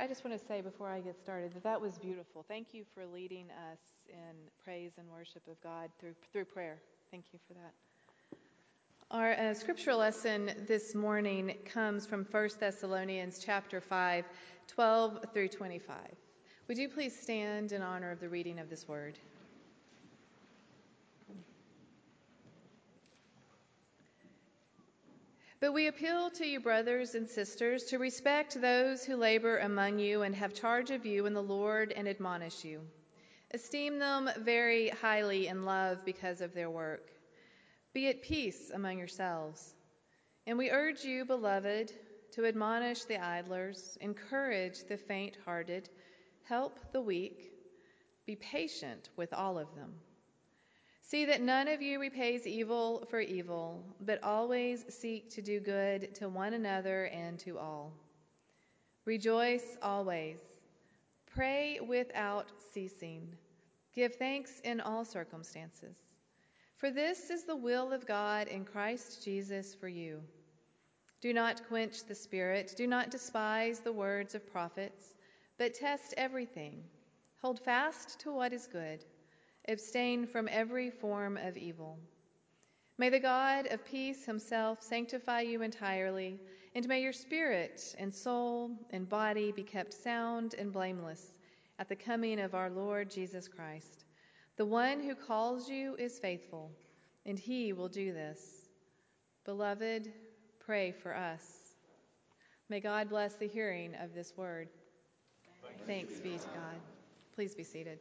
I just want to say before I get started that was beautiful. Thank you for leading us in praise and worship of God through prayer. Thank you for that. Our scripture lesson this morning comes from 1 Thessalonians chapter 5, 12 through 25. Would you please stand in honor of the reading of this word? But we appeal to you, brothers and sisters, to respect those who labor among you and have charge of you in the Lord and admonish you. Esteem them very highly in love because of their work. Be at peace among yourselves. And we urge you, beloved, to admonish the idlers, encourage the faint-hearted, help the weak, be patient with all of them. See that none of you repays evil for evil, but always seek to do good to one another and to all. Rejoice always. Pray without ceasing. Give thanks in all circumstances. For this is the will of God in Christ Jesus for you. Do not quench the Spirit. Do not despise the words of prophets, but test everything. Hold fast to what is good. Abstain from every form of evil. May the God of peace himself sanctify you entirely, and may your spirit and soul and body be kept sound and blameless at the coming of our Lord Jesus Christ. The one who calls you is faithful, and he will do this. Beloved, pray for us. May God bless the hearing of this word. Thanks be to God. Please be seated.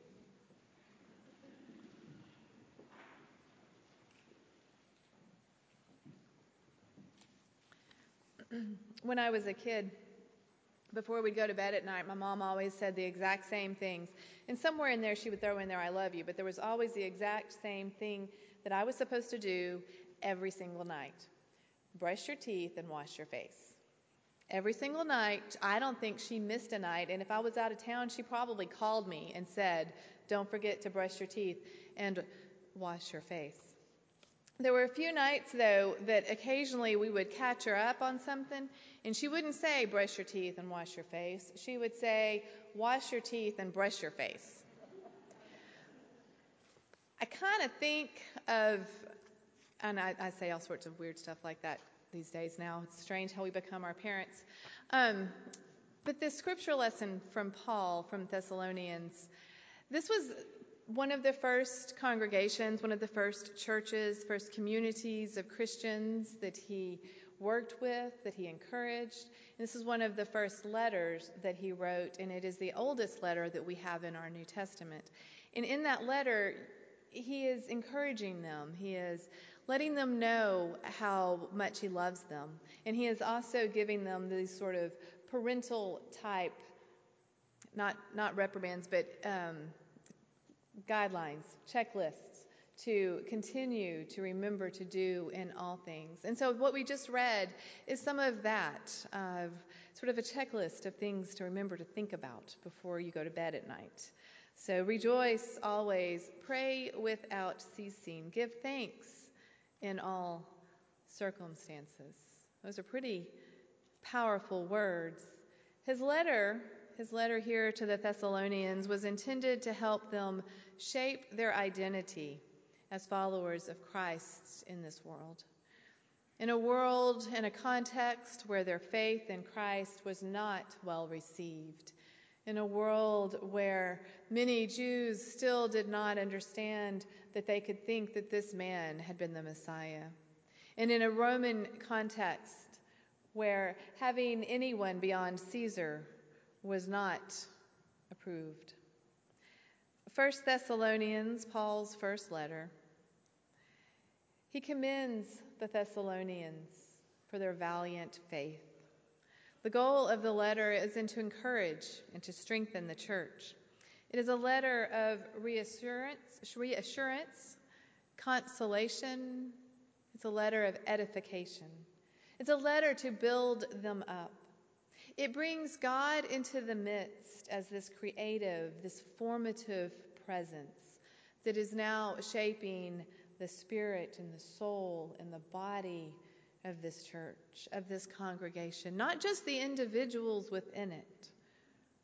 When I was a kid, before we'd go to bed at night, my mom always said the exact same things. And somewhere in there, she would throw in there, I love you. But there was always the exact same thing that I was supposed to do every single night. Brush your teeth and wash your face. Every single night. I don't think she missed a night. And if I was out of town, she probably called me and said, don't forget to brush your teeth and wash your face. There were a few nights, though, that occasionally we would catch her up on something, and she wouldn't say, brush your teeth and wash your face. She would say, wash your teeth and brush your face. I kind of think of, and I say all sorts of weird stuff like that these days now. It's strange how we become our parents. But this scripture lesson from Paul, from Thessalonians, this was one of the first congregations, one of the first churches, first communities of Christians that he worked with, that he encouraged. And this is one of the first letters that he wrote, and it is the oldest letter that we have in our New Testament. And in that letter, he is encouraging them. He is letting them know how much he loves them. And he is also giving them these sort of parental type, not reprimands, but guidelines, checklists to continue to remember to do in all things. And so what we just read is some of that, sort of a checklist of things to remember to think about before you go to bed at night. So rejoice always, pray without ceasing, give thanks in all circumstances. Those are pretty powerful words. His letter here to the Thessalonians was intended to help them shape their identity as followers of Christ in this world. In a world, in a context where their faith in Christ was not well received. In a world where many Jews still did not understand that they could think that this man had been the Messiah. And in a Roman context where having anyone beyond Caesar was not approved. 1 Thessalonians, Paul's first letter, he commends the Thessalonians for their valiant faith. The goal of the letter is to encourage and to strengthen the church. It is a letter of reassurance, consolation. It's a letter of edification. It's a letter to build them up. It brings God into the midst as this creative, this formative presence that is now shaping the spirit and the soul and the body of this church, of this congregation. Not just the individuals within it,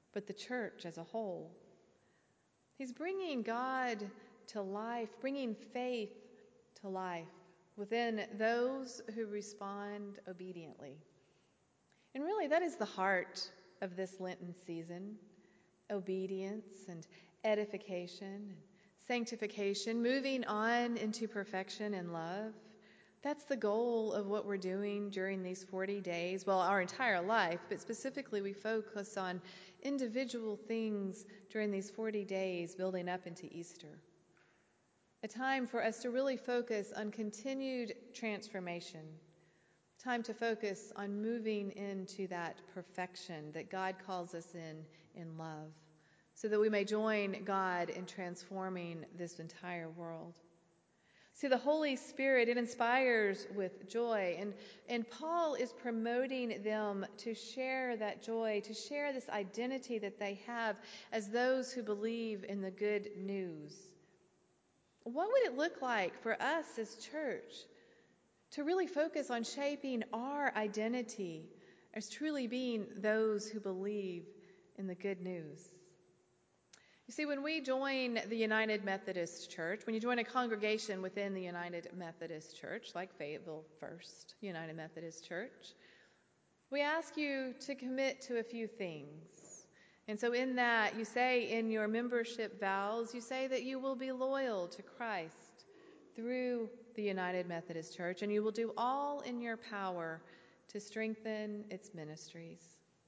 but the church as a whole. He's bringing God to life, bringing faith to life within those who respond obediently. And really, that is the heart of this Lenten season: obedience and edification and sanctification, moving on into perfection and love. That's the goal of what we're doing during these 40 days, well, our entire life, but specifically we focus on individual things during these 40 days building up into Easter. A time for us to really focus on continued transformation, time to focus on moving into that perfection that God calls us in love, so that we may join God in transforming this entire world. See, the Holy Spirit, it inspires with joy, and Paul is promoting them to share that joy, to share this identity that they have as those who believe in the good news. What would it look like for us as church to really focus on shaping our identity as truly being those who believe in the good news? You see, when we join the United Methodist Church, when you join a congregation within the United Methodist Church, like Fayetteville First United Methodist Church, we ask you to commit to a few things. And so in that, you say in your membership vows, you say that you will be loyal to Christ through the United Methodist Church, and you will do all in your power to strengthen its ministries,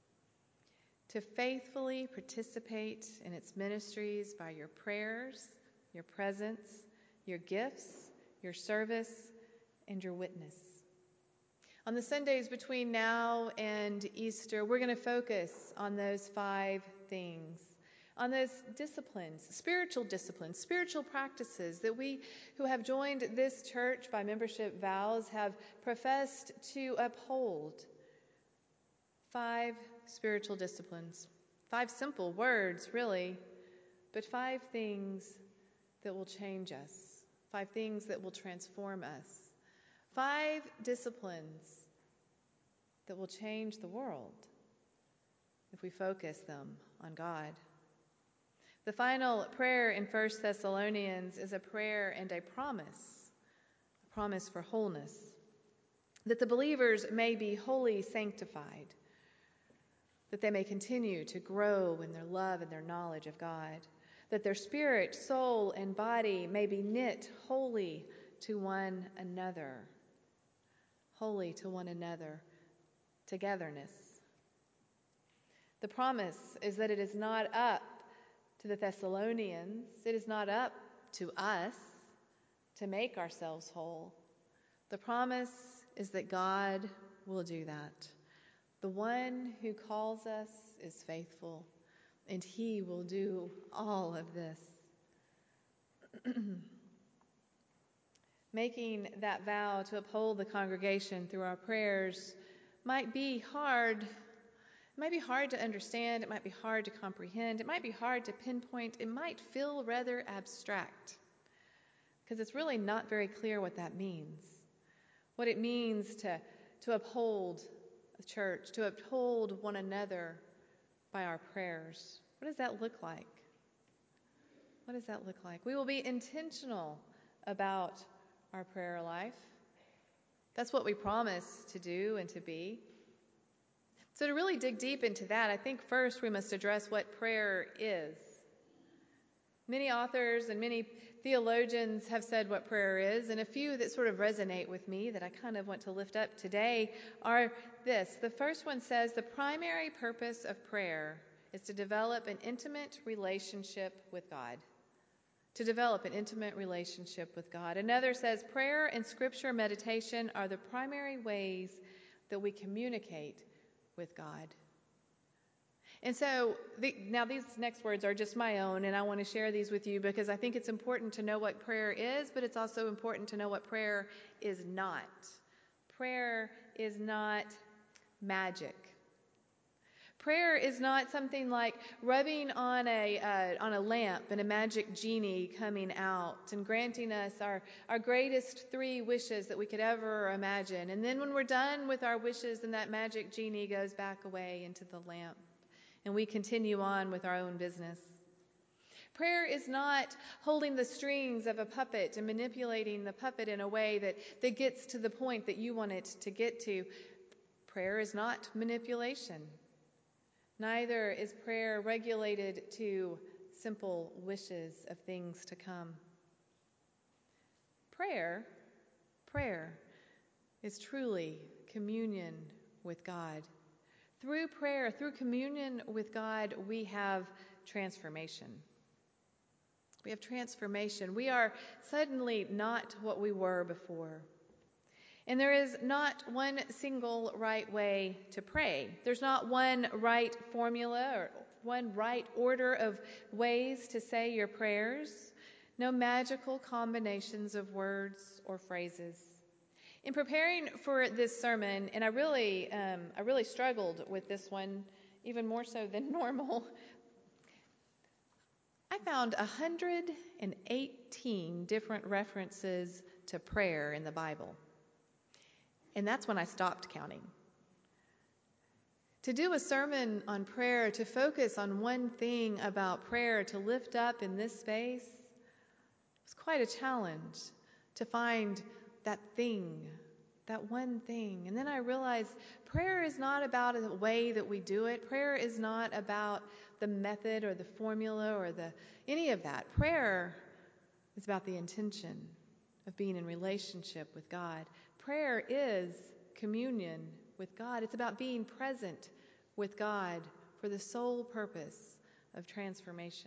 to faithfully participate in its ministries by your prayers, your presence, your gifts, your service, and your witness. On the Sundays between now and Easter, we're going to focus on those 5 things, on those disciplines, spiritual practices that we who have joined this church by membership vows have professed to uphold. 5 spiritual disciplines. 5 simple words, really, but 5 things that will change us. 5 things that will transform us. 5 disciplines that will change the world if we focus them on God. The final prayer in 1 Thessalonians is a prayer and a promise for wholeness, that the believers may be wholly sanctified, that they may continue to grow in their love and their knowledge of God, that their spirit, soul, and body may be knit wholly to one another, togetherness. The promise is that it is not up to the Thessalonians, it is not up to us to make ourselves whole. The promise is that God will do that. The one who calls us is faithful, and he will do all of this. Making that vow to uphold the congregation through our prayers might be hard. It might be hard to understand. It might be hard to comprehend. It might be hard to pinpoint. It might feel rather abstract, because it's really not very clear what that means. What it means to uphold the church, to uphold one another by our prayers. What does that look like? What does that look like? We will be intentional about our prayer life. That's what we promise to do and to be. So to really dig deep into that, I think first we must address what prayer is. Many authors and many theologians have said what prayer is, and a few that sort of resonate with me that I kind of want to lift up today are this. The first one says the primary purpose of prayer is to develop an intimate relationship with God. To develop an intimate relationship with God. Another says prayer and scripture meditation are the primary ways that we communicate with God. And so now these next words are just my own, and I want to share these with you because I think it's important to know what prayer is, but it's also important to know what prayer is not. Prayer is not magic. Prayer is not something like rubbing on a lamp and a magic genie coming out and granting us our greatest 3 wishes that we could ever imagine. And then when we're done with our wishes, then that magic genie goes back away into the lamp and we continue on with our own business. Prayer is not holding the strings of a puppet and manipulating the puppet in a way that gets to the point that you want it to get to. Prayer is not manipulation. Neither is prayer regulated to simple wishes of things to come. Prayer is truly communion with God. Through prayer, through communion with God, we have transformation. We have transformation. We are suddenly not what we were before. And there is not one single right way to pray. There's not one right formula or one right order of ways to say your prayers. No magical combinations of words or phrases. In preparing for this sermon, and I really struggled with this one, even more so than normal, I found 118 different references to prayer in the Bible. And that's when I stopped counting. To do a sermon on prayer, to focus on one thing about prayer, to lift up in this space, was quite a challenge to find that thing, that one thing. And then I realized prayer is not about the way that we do it. Prayer is not about the method or the formula or any of that. Prayer is about the intention of being in relationship with God. Prayer is communion with God. It's about being present with God for the sole purpose of transformation.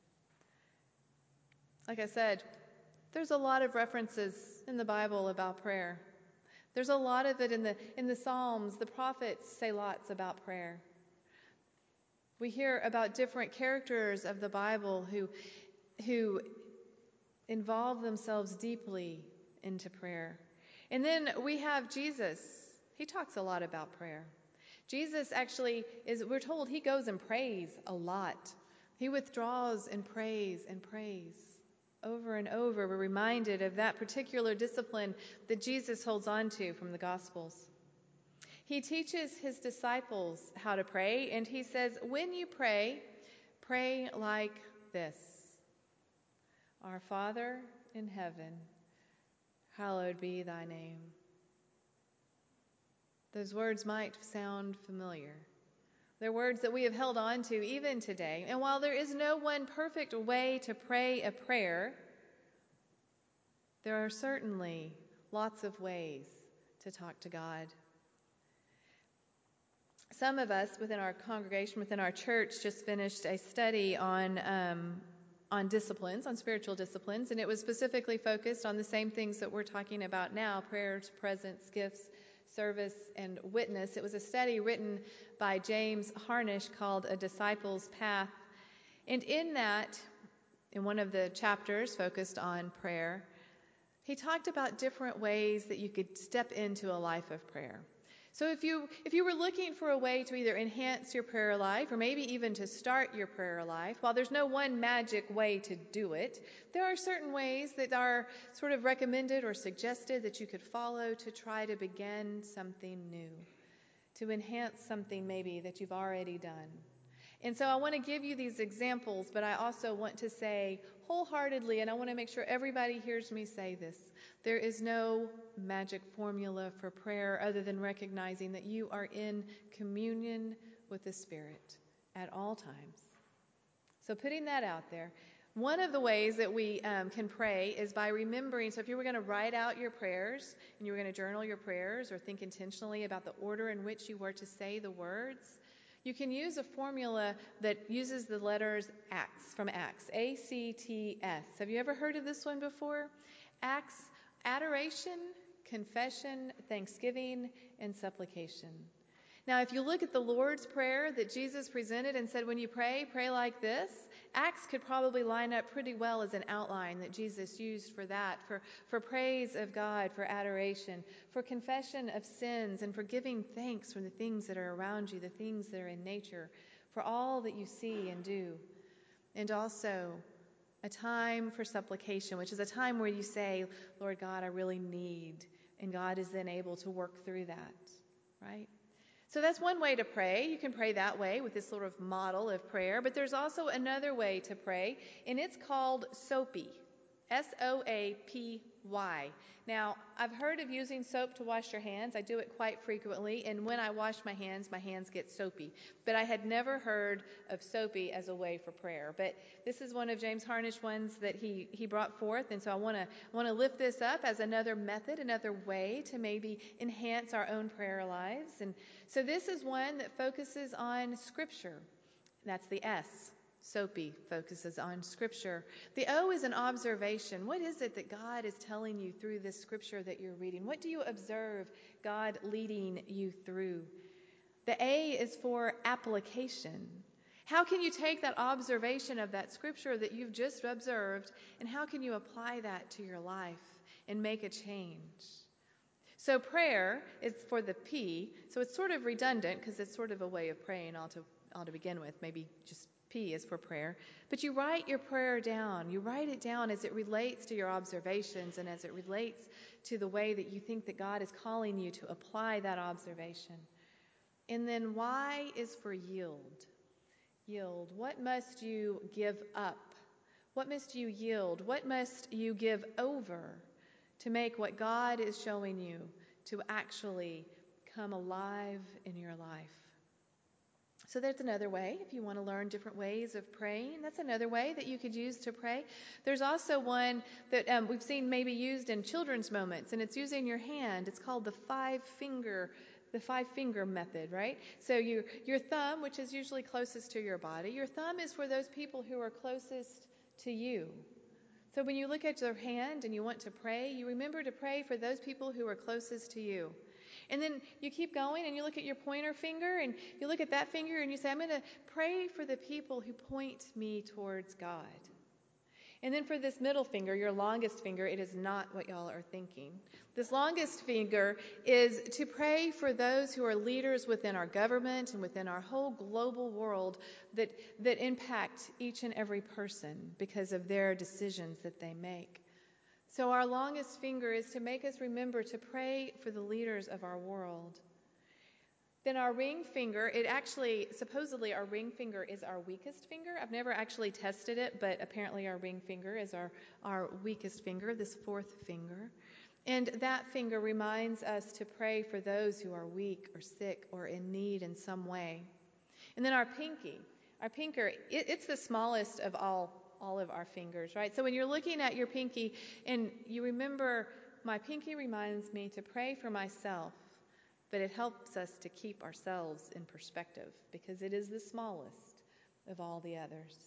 Like I said, there's a lot of references in the Bible about prayer. There's a lot of it in the Psalms. The prophets say lots about prayer. We hear about different characters of the Bible who involve themselves deeply into prayer. And then we have Jesus. He talks a lot about prayer. Jesus actually we're told he goes and prays a lot. He withdraws and prays over and over. We're reminded of that particular discipline that Jesus holds on to from the Gospels. He teaches his disciples how to pray, and he says, when you pray, pray like this. Our Father in heaven, hallowed be thy name. Those words might sound familiar. They're words that we have held on to even today. And while there is no one perfect way to pray a prayer, there are certainly lots of ways to talk to God. Some of us within our congregation, within our church, just finished a study on disciplines, on spiritual disciplines, and it was specifically focused on the same things that we're talking about now: prayers, presence, gifts, service, and witness. It was a study written by James Harnish called A Disciple's Path. And in that, in one of the chapters focused on prayer, he talked about different ways that you could step into a life of prayer. So if you were looking for a way to either enhance your prayer life or maybe even to start your prayer life, while there's no one magic way to do it, there are certain ways that are sort of recommended or suggested that you could follow to try to begin something new, to enhance something maybe that you've already done. And so I want to give you these examples, but I also want to say wholeheartedly, and I want to make sure everybody hears me say this, there is no magic formula for prayer other than recognizing that you are in communion with the Spirit at all times. So putting that out there, one of the ways that we can pray is by remembering. So if you were going to write out your prayers and you were going to journal your prayers or think intentionally about the order in which you were to say the words, you can use a formula that uses the letters ACTS, from Acts, A-C-T-S. Have you ever heard of this one before? ACTS: adoration, confession, thanksgiving, and supplication. Now, if you look at the Lord's Prayer that Jesus presented and said, when you pray, pray like this, Acts could probably line up pretty well as an outline that Jesus used for that, for praise of God, for adoration, for confession of sins, and for giving thanks for the things that are around you, the things that are in nature, for all that you see and do. And also a time for supplication, which is a time where you say, Lord God, I really need, and God is then able to work through that, right? So that's one way to pray. You can pray that way with this sort of model of prayer. But there's also another way to pray, and it's called SOAPY. SOAPY. Now, I've heard of using soap to wash your hands. I do it quite frequently, and when I wash my hands get soapy. But I had never heard of SOAPY as a way for prayer. But this is one of James Harnish ones that he brought forth, and so I want to lift this up as another method, another way to maybe enhance our own prayer lives. And so this is one that focuses on Scripture. That's the S. SOAPY focuses on Scripture. The O is an observation. What is it that God is telling you through this Scripture that you're reading? What do you observe God leading you through? The A is for application. How can you take that observation of that Scripture that you've just observed, and how can you apply that to your life and make a change? So prayer is for the P. So it's sort of redundant because it's sort of a way of praying all to begin with. Maybe just P is for prayer. But you write your prayer down. You write it down as it relates to your observations and as it relates to the way that you think that God is calling you to apply that observation. And then Y is for yield. Yield. What must you give up? What must you yield? What must you give over to make what God is showing you to actually come alive in your life? So there's another way. If you want to learn different ways of praying, that's another way that you could use to pray. There's also one that we've seen maybe used in children's moments, and it's using your hand. It's called the five finger method, right? So your thumb, which is usually closest to your body, your thumb is for those people who are closest to you. So when you look at your hand and you want to pray, you remember to pray for those people who are closest to you. And then you keep going and you look at your pointer finger and you look at that finger and you say, I'm going to pray for the people who point me towards God. And then for this middle finger, your longest finger, it is not what y'all are thinking. This longest finger is to pray for those who are leaders within our government and within our whole global world that impact each and every person because of their decisions that they make. So our longest finger is to make us remember to pray for the leaders of our world. Then our ring finger, supposedly our ring finger is our weakest finger. I've never actually tested it, but apparently our ring finger is our weakest finger, this fourth finger. And that finger reminds us to pray for those who are weak or sick or in need in some way. And then our pinky, it's the smallest of all of our fingers, right? So when you're looking at your pinky and you remember, my pinky reminds me to pray for myself, but it helps us to keep ourselves in perspective because it is the smallest of all the others.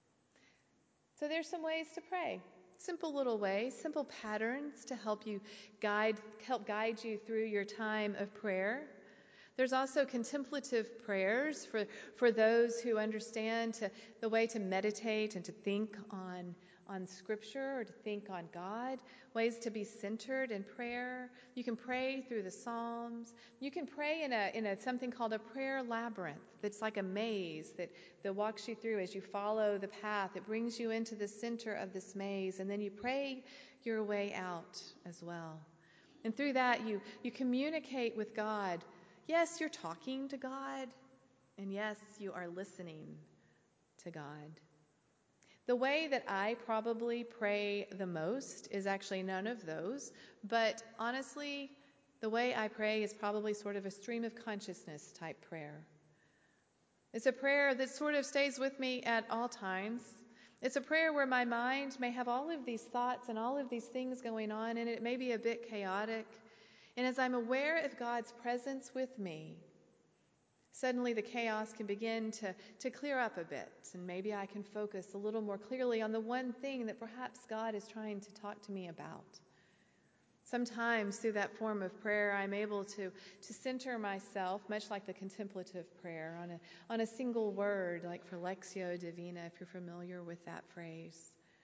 So there's some ways to pray. Simple little ways, simple patterns to help guide you through your time of prayer. There's also contemplative prayers for those who understand the way to meditate and to think on Scripture or to think on God, ways to be centered in prayer. You can pray through the Psalms. You can pray in a something called a prayer labyrinth that's like a maze that walks you through as you follow the path. It brings you into the center of this maze, and then you pray your way out as well. And through that, you communicate with God. Yes, you're talking to God, and yes, you are listening to God. The way that I probably pray the most is actually none of those, but honestly, the way I pray is probably sort of a stream of consciousness type prayer. It's a prayer that sort of stays with me at all times. It's a prayer where my mind may have all of these thoughts and all of these things going on, and it may be a bit chaotic. And as I'm aware of God's presence with me, suddenly the chaos can begin to clear up a bit, and maybe I can focus a little more clearly on the one thing that perhaps God is trying to talk to me about. Sometimes through that form of prayer, I'm able to center myself, much like the contemplative prayer, on a single word, like for Lectio Divina, if you're familiar with that phrase.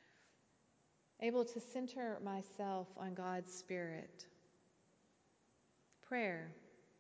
Able to center myself on God's Spirit. Prayer,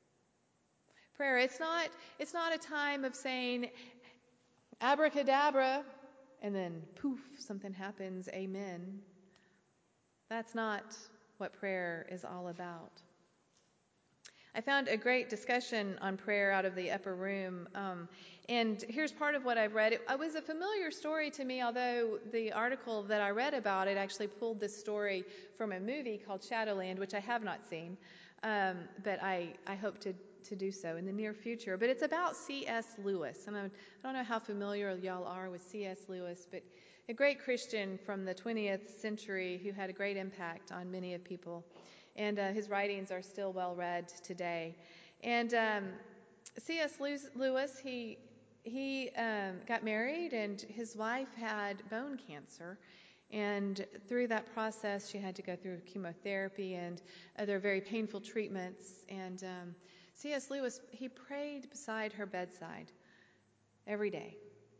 it's not a time of saying abracadabra and then poof, something happens, amen. That's not what prayer is all about. I found a great discussion on prayer out of the upper room, and here's part of what I've read. It was a familiar story to me, although the article that I read about it actually pulled this story from a movie called Shadowland, which I have not seen, but I hope to do so in the near future. But it's about C.S. Lewis, and I don't know how familiar y'all are with C.S. Lewis, but a great Christian from the 20th century who had a great impact on many of people. And his writings are still well read today. And C.S. Lewis, he got married, and his wife had bone cancer. And through that process, she had to go through chemotherapy and other very painful treatments. And C.S. Lewis, he prayed beside her bedside every day.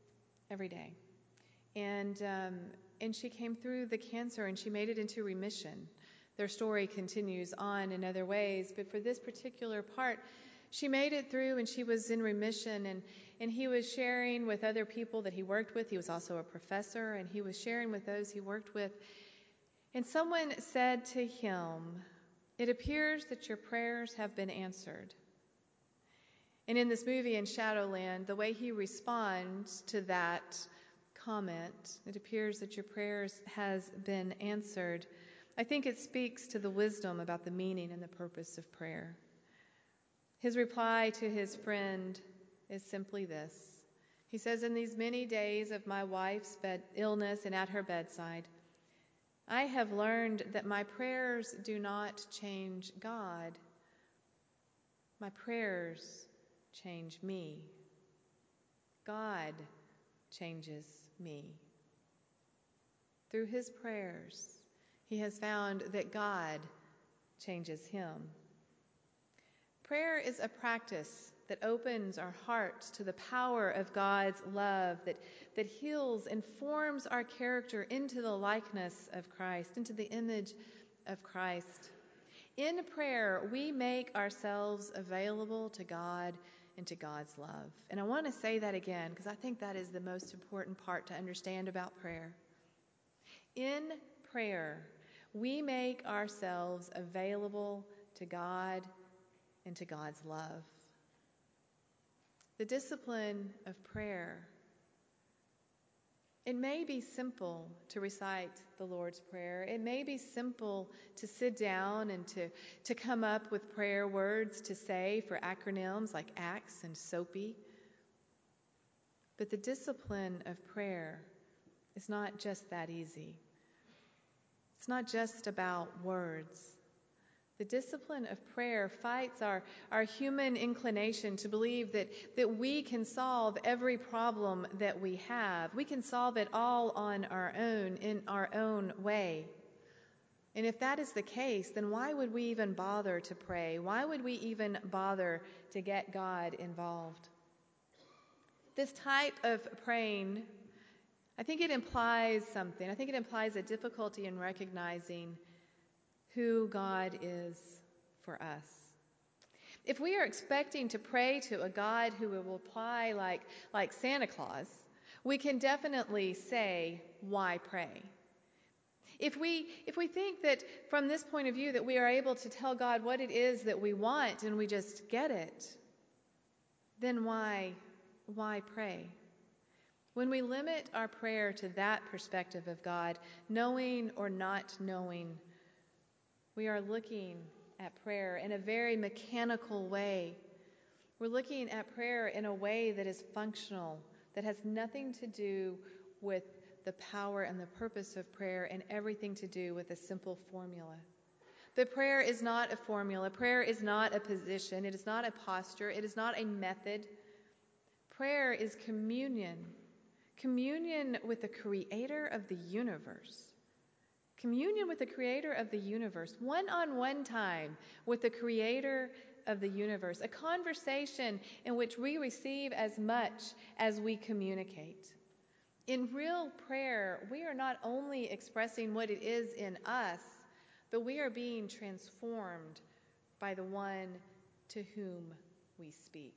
And she came through the cancer, and she made it into remission. Their story continues on in other ways, but for this particular part, she made it through, and she was in remission, and he was sharing with other people that he worked with. He was also a professor, and he was sharing with those he worked with. And someone said to him, "It appears that your prayers have been answered." And in this movie, in Shadowland, the way he responds to that comment, "It appears that your prayers has been answered," I think it speaks to the wisdom about the meaning and the purpose of prayer. His reply to his friend is simply this. He says, "In these many days of my wife's illness and at her bedside, I have learned that my prayers do not change God. My prayers change me. God changes me." Through his prayers, he has found that God changes him. Prayer is a practice that opens our hearts to the power of God's love, that heals and forms our character into the likeness of Christ, into the image of Christ. In prayer, we make ourselves available to God and to God's love. And I want to say that again, because I think that is the most important part to understand about prayer. In prayer, we make ourselves available to God and to God's love. The discipline of prayer. It may be simple to recite the Lord's Prayer. It may be simple to sit down and to come up with prayer words to say for acronyms like ACTS and SOAPy. But the discipline of prayer is not just that easy. It's not just about words. The discipline of prayer fights our human inclination to believe that we can solve every problem that we have. We can solve it all on our own, in our own way. And if that is the case, then why would we even bother to pray? Why would we even bother to get God involved? This type of praying, I think it implies something. I think it implies a difficulty in recognizing who God is for us. If we are expecting to pray to a God who will reply like Santa Claus, we can definitely say, "Why pray?" If we think that from this point of view that we are able to tell God what it is that we want and we just get it, then why pray? When we limit our prayer to that perspective of God, knowing or not knowing, we are looking at prayer in a very mechanical way. We're looking at prayer in a way that is functional, that has nothing to do with the power and the purpose of prayer and everything to do with a simple formula. But prayer is not a formula. Prayer is not a position. It is not a posture. It is not a method. Prayer is communion. Communion with the Creator of the universe. Communion with the Creator of the universe. One-on-one time with the Creator of the universe. A conversation in which we receive as much as we communicate. In real prayer, we are not only expressing what it is in us, but we are being transformed by the one to whom we speak.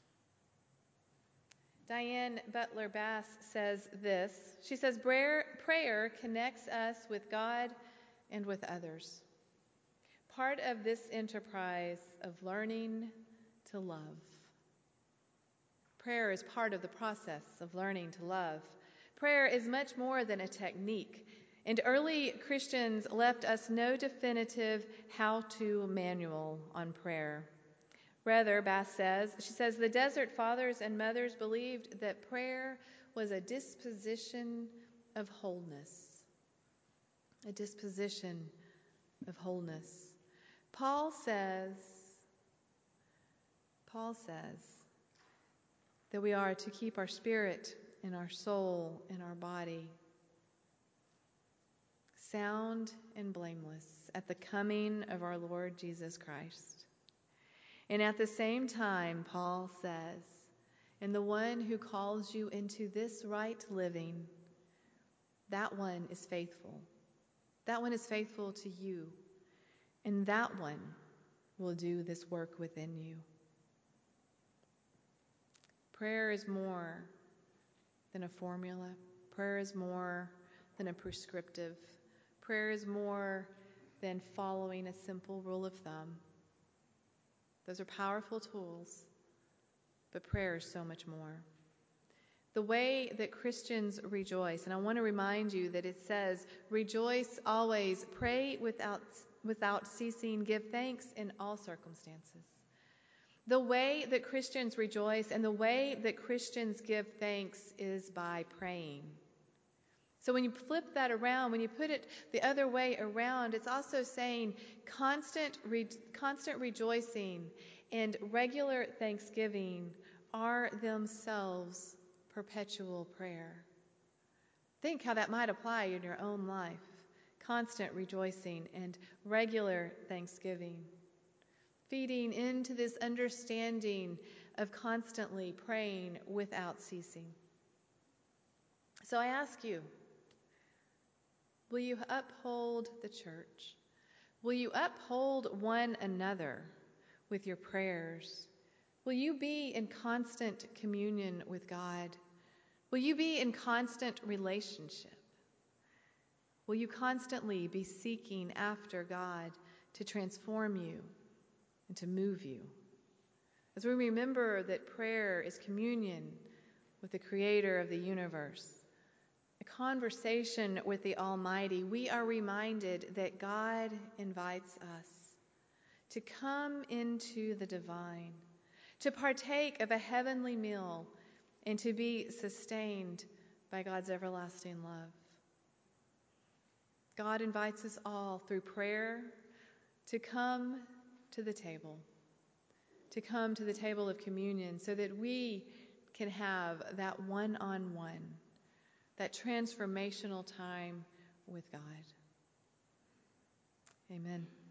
Diane Butler Bass says this. She says, prayer connects us with God and with others. part of this enterprise of learning to love. Prayer is part of the process of learning to love. Prayer is much more than a technique, and early Christians left us no definitive how-to manual on prayer. Rather, Bass says, the desert fathers and mothers believed that prayer was a disposition of wholeness. A disposition of wholeness. Paul says that we are to keep our spirit and our soul and our body sound and blameless at the coming of our Lord Jesus Christ. And at the same time, Paul says, and the one who calls you into this right living, that one is faithful. That one is faithful to you. And that one will do this work within you. Prayer is more than a formula. Prayer is more than a prescriptive. Prayer is more than following a simple rule of thumb. Those are powerful tools, but prayer is so much more. The way that Christians rejoice, and I want to remind you that it says, rejoice always, pray without ceasing, give thanks in all circumstances. The way that Christians rejoice and the way that Christians give thanks is by praying. So when you flip that around, when you put it the other way around, it's also saying constant rejoicing and regular thanksgiving are themselves perpetual prayer. Think how that might apply in your own life. Constant rejoicing and regular thanksgiving. Feeding into this understanding of constantly praying without ceasing. So I ask you, will you uphold the church? Will you uphold one another with your prayers? Will you be in constant communion with God? Will you be in constant relationship? Will you constantly be seeking after God to transform you and to move you? As we remember that prayer is communion with the Creator of the universe, a conversation with the Almighty, we are reminded that God invites us to come into the divine, to partake of a heavenly meal, and to be sustained by God's everlasting love. God invites us all through prayer to come to the table of communion so that we can have that one-on-one, that transformational time with God. Amen.